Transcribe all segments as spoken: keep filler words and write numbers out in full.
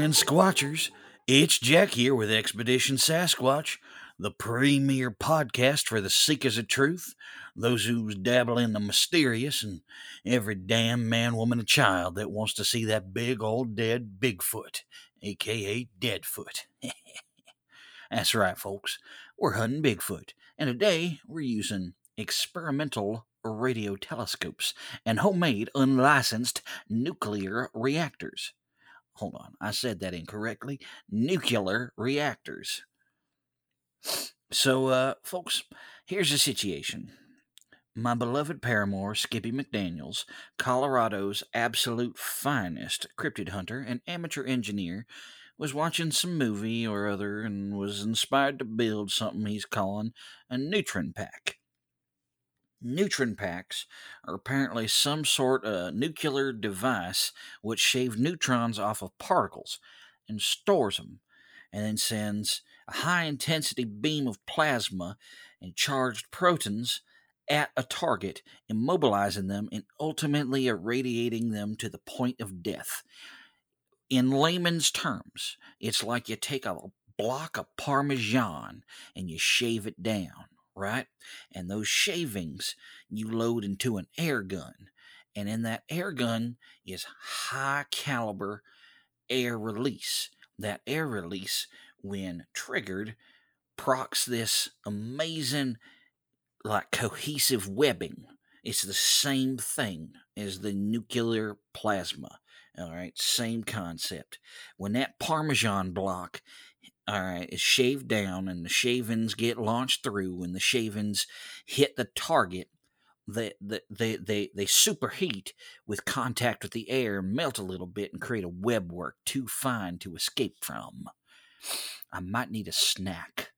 evening, Squatchers. It's Jack here with Expedition Sasquatch, the premier podcast for the seekers of truth, those who dabble in the mysterious, and every damn man, woman, and child that wants to see that big old dead Bigfoot, aka Deadfoot. That's right, folks. We're hunting Bigfoot, and today we're using experimental radio telescopes and homemade, unlicensed nuclear reactors. Hold on, I said that incorrectly. Nuclear reactors. So, uh, folks, here's the situation. My beloved paramour, Skippy McDaniels, Colorado's absolute finest cryptid hunter and amateur engineer, was watching some movie or other and was inspired to build something he's calling a neutron pack. Neutron packs are apparently some sort of nuclear device which shaves neutrons off of particles and stores them, and then sends a high-intensity beam of plasma and charged protons at a target, immobilizing them and ultimately irradiating them to the point of death. In layman's terms, it's like you take a block of Parmesan and you shave it down. Right? And those shavings you load into an air gun. And in that air gun is high caliber air release. That air release, when triggered, procs this amazing, like, cohesive webbing. It's the same thing as the nuclear plasma. All right, same concept. When that Parmesan block all right, is shaved down and the shavings get launched through and the shavings hit the target, they, they, they, they, they superheat with contact with the air, melt a little bit, and create a webwork too fine to escape from. I might need a snack.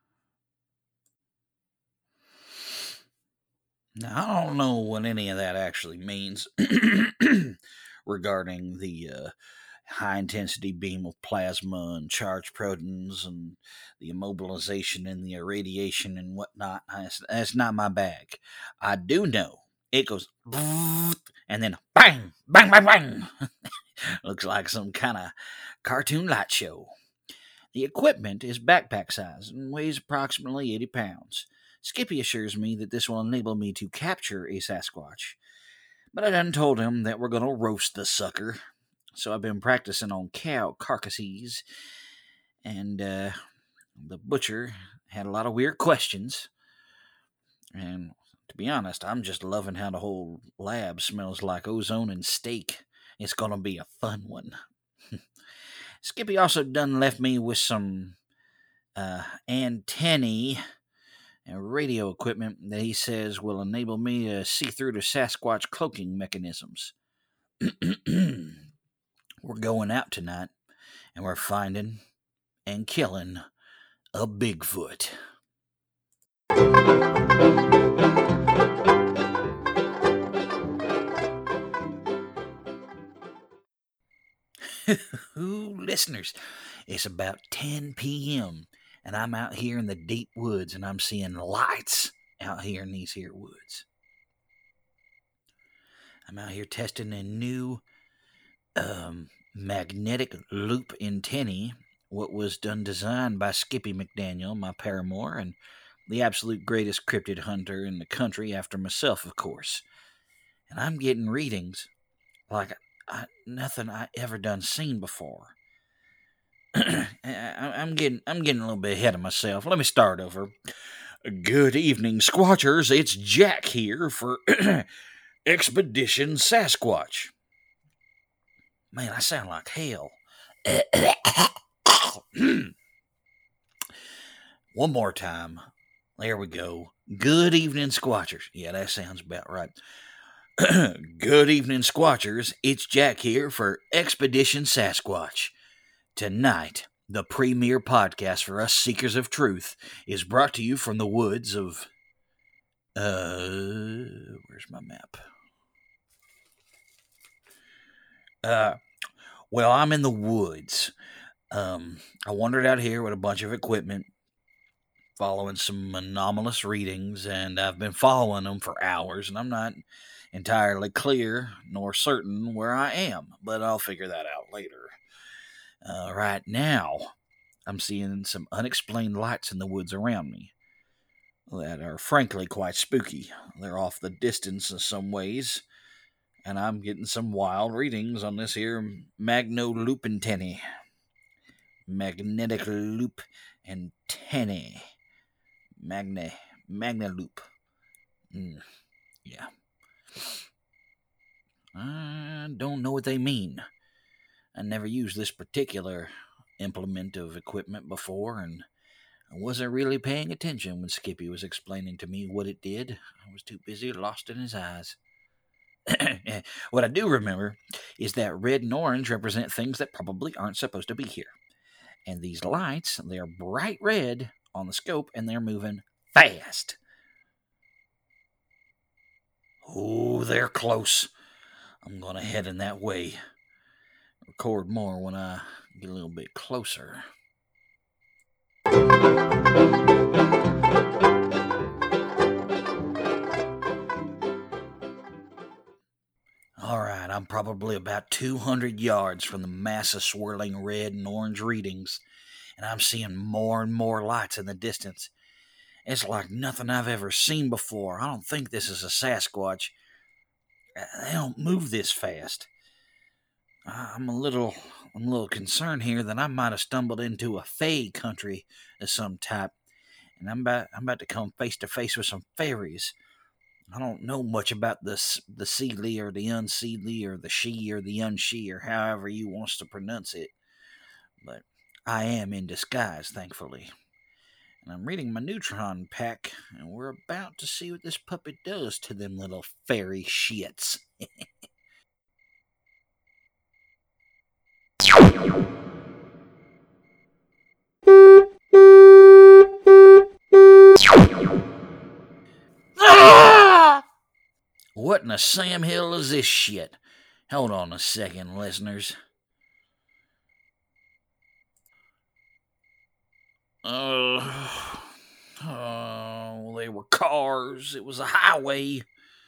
Now, I don't know what any of that actually means regarding the uh, high-intensity beam of plasma and charged protons and the immobilization and the irradiation and whatnot. That's, that's not my bag. I do know it goes and then bang, bang, bang, bang. Looks like some kind of cartoon light show. The equipment is backpack size and weighs approximately eighty pounds. Skippy assures me that this will enable me to capture a Sasquatch, but I done told him that we're going to roast the sucker. So I've been practicing on cow carcasses, and uh, the butcher had a lot of weird questions. And to be honest, I'm just loving how the whole lab smells like ozone and steak. It's going to be a fun one. Skippy also done left me with some uh, antennae and radio equipment that he says will enable me to see through the Sasquatch cloaking mechanisms. We're going out tonight, and we're finding and killing a Bigfoot. Ooh, listeners, it's about ten p.m., and I'm out here in the deep woods, and I'm seeing lights out here in these here woods. I'm out here testing a new um, magnetic loop antennae, what was done designed by Skippy McDaniel, my paramour, and the absolute greatest cryptid hunter in the country after myself, of course. And I'm getting readings like I, nothing I ever done seen before. I, I'm getting I'm getting a little bit ahead of myself. Let me start over. Good evening, Squatchers. It's Jack here for Expedition Sasquatch. Man, I sound like hell. One more time. There we go. Good evening, Squatchers. Yeah, that sounds about right. Good evening, Squatchers. It's Jack here for Expedition Sasquatch. Tonight, the premier podcast for us seekers of truth is brought to you from the woods of... Uh, where's my map? Uh, well, I'm in the woods. Um, I wandered out here with a bunch of equipment, following some anomalous readings, and I've been following them for hours, and I'm not entirely clear nor certain where I am, but I'll figure that out later. Uh, right now, I'm seeing some unexplained lights in the woods around me that are frankly quite spooky. They're off the distance in some ways, and I'm getting some wild readings on this here magno-loop antennae. Magnetic loop antennae. Magne, magna loop. Mm, yeah. I don't know what they mean. I never used this particular implement of equipment before, and I wasn't really paying attention when Skippy was explaining to me what it did. I was too busy, lost in his eyes. What I do remember is that red and orange represent things that probably aren't supposed to be here. And these lights, they're bright red on the scope, and they're moving fast. Oh, they're close. I'm going to head in that way. Record more when I get a little bit closer. Alright, I'm probably about two hundred yards from the mass of swirling red and orange readings, and I'm seeing more and more lights in the distance. It's like nothing I've ever seen before. I don't think this is a Sasquatch. They don't move this fast. I'm a little, I'm a little concerned here that I might have stumbled into a fae country of some type, and I'm about, I'm about to come face to face with some fairies. I don't know much about the the seedly or the unseedly or the she or the unshe or however you wants to pronounce it, but I am in disguise, thankfully. And I'm reading my neutron pack, and we're about to see what this puppet does to them little fairy shits. Ah! What in the Sam Hill is this shit? Hold on a second, listeners. Uh, oh, they were cars. It was a highway.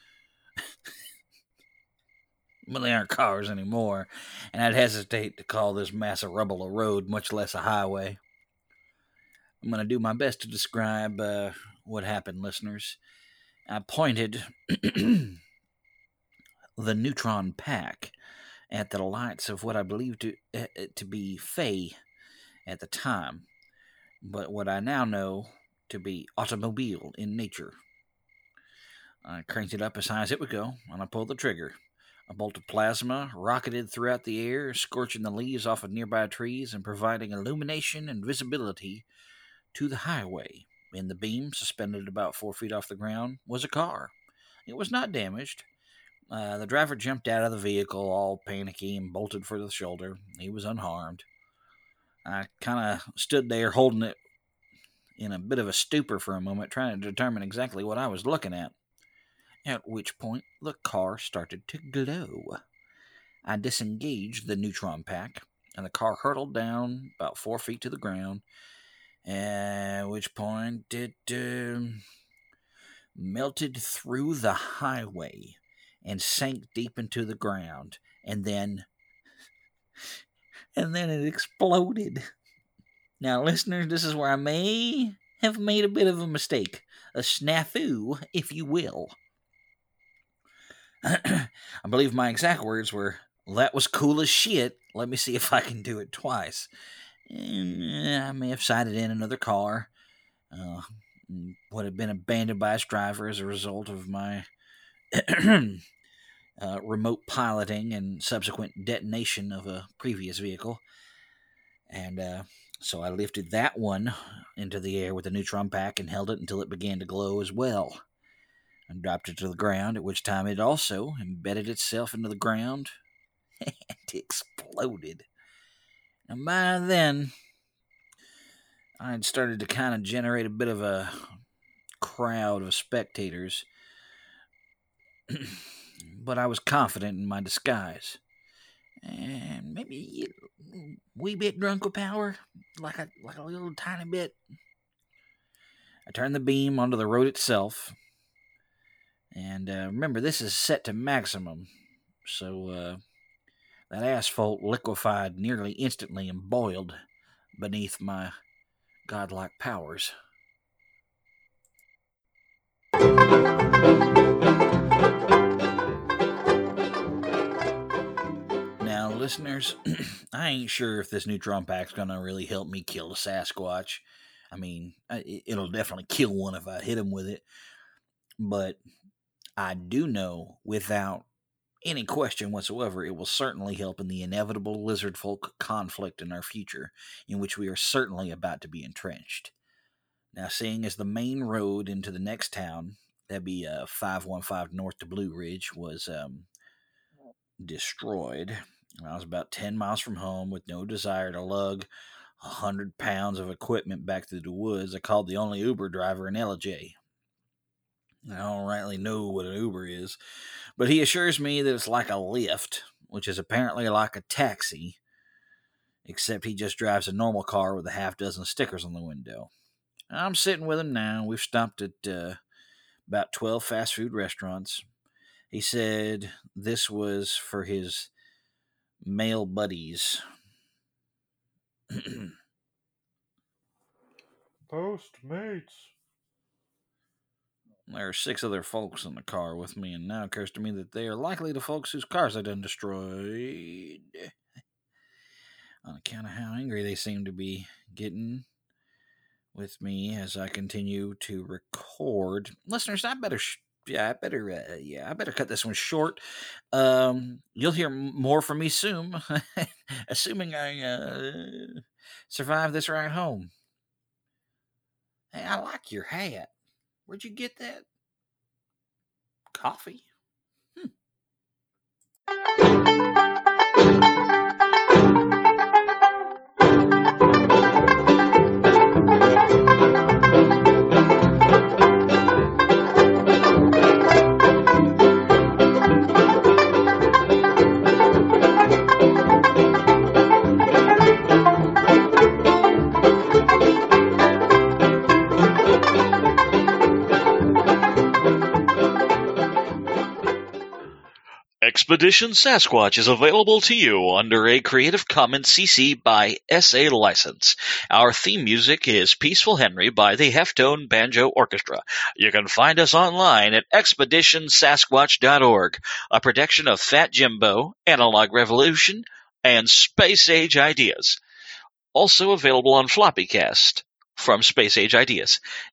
But they aren't cars anymore, and I'd hesitate to call this mass of rubble a road, much less a highway. I'm going to do my best to describe uh, what happened, listeners. I pointed the neutron pack at the lights of what I believed to, uh, to be fae at the time, but what I now know to be automobile in nature. I cranked it up as high as it would go, and I pulled the trigger. A bolt of plasma rocketed throughout the air, scorching the leaves off of nearby trees and providing illumination and visibility to the highway. In the beam, suspended about four feet off the ground, was a car. It was not damaged. Uh, the driver jumped out of the vehicle, all panicky, and bolted for the shoulder. He was unharmed. I kind of stood there holding it in a bit of a stupor for a moment, trying to determine exactly what I was looking at. At which point, the car started to glow. I disengaged the neutron pack, and the car hurtled down about four feet to the ground, at which point it uh, melted through the highway and sank deep into the ground, and then, and then it exploded. Now, listeners, this is where I may have made a bit of a mistake, a snafu, if you will. I believe my exact words were, "That was cool as shit. Let me see if I can do it twice." And I may have sighted in another car. Uh, would have been abandoned by its driver as a result of my uh, remote piloting and subsequent detonation of a previous vehicle. And uh, so I lifted that one into the air with a neutron pack and held it until it began to glow as well. And dropped it to the ground, at which time it also embedded itself into the ground and exploded. And by then, I had started to kind of generate a bit of a crowd of spectators, but I was confident in my disguise. And maybe a wee bit drunk with power, like a, like a little tiny bit. I turned the beam onto the road itself. And uh, remember, this is set to maximum, so uh, That asphalt liquefied nearly instantly and boiled beneath my godlike powers. Now, listeners, I ain't sure if this neutron pack's gonna really help me kill a Sasquatch. I mean, it'll definitely kill one if I hit him with it. But I do know, without any question whatsoever, it will certainly help in the inevitable lizard folk conflict in our future, in which we are certainly about to be entrenched. Now, seeing as the main road into the next town, that'd be uh, five one five North to Blue Ridge, was um, destroyed, I was about ten miles from home with no desire to lug one hundred pounds of equipment back through the woods. I called the only Uber driver in L J. I don't rightly know what an Uber is, but he assures me that it's like a Lyft, which is apparently like a taxi, except he just drives a normal car with a half dozen stickers on the window. I'm sitting with him now. We've stopped at uh, about twelve fast food restaurants. He said this was for his male buddies. Postmates. There are six other folks in the car with me, and now it occurs to me that they are likely the folks whose cars I done destroyed. On account of how angry they seem to be getting with me as I continue to record. Listeners, I better... Sh- Yeah, I better. Uh, yeah, I better cut this one short. Um, you'll hear more from me soon, assuming I uh, survive this ride home. Hey, I like your hat. Where'd you get that? Coffee. Hmm. Expedition Sasquatch is available to you under a Creative Commons C C by S A license. Our theme music is Peaceful Henry by the Heftone Banjo Orchestra. You can find us online at expedition sasquatch dot org, a production of Fat Jimbo, Analog Revolution, and Space Age Ideas. Also available on Floppycast from Space Age Ideas.